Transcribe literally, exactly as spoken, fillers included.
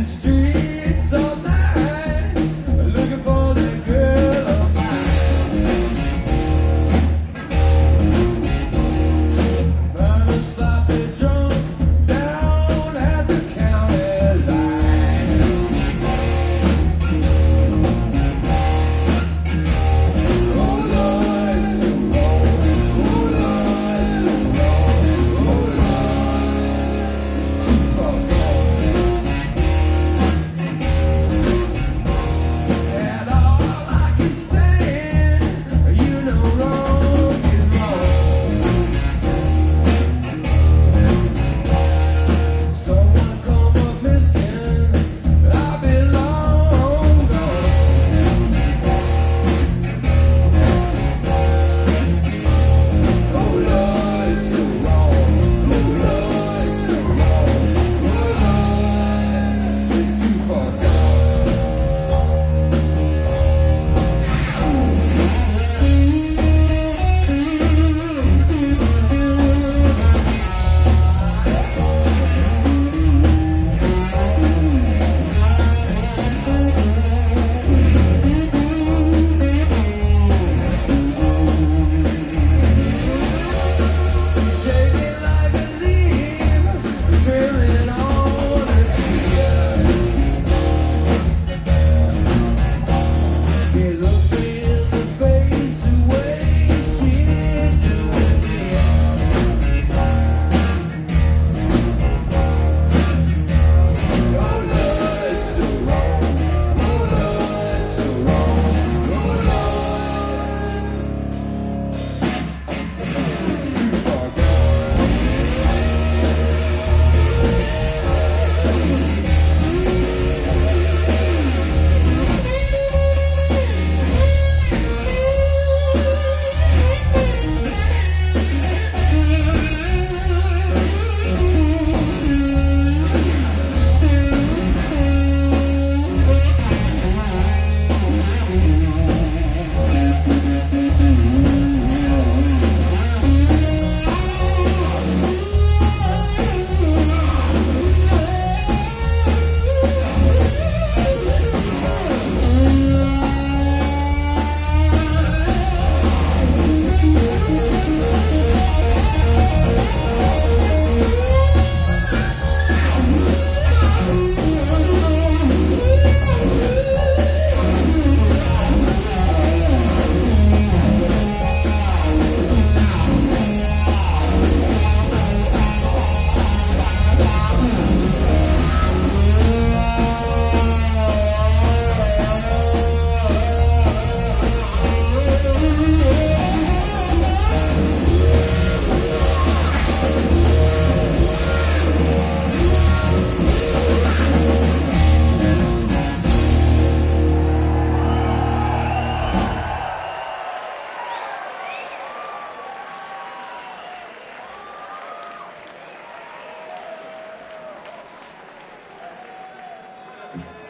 streets all night, looking for the girl of mine. Found a sloppy drunk down at the county line. Oh Lord, it's so wrong. Oh Lord, it's so wrong. Oh Lord, it's too far gone. And all I can stand, you know wrong is wrong. Someone come up missing, I'll be long gone. Oh Lord, it's so wrong. Oh Lord, it's so wrong. Oh Lord, it's too far gone. She's shaking like a leaf, trailing on a tear. Can't look me in the face the way she's doing me. Oh Lord, it's so wrong. Oh Lord, it's so wrong. Oh Lord, it's too far gone. Thank you.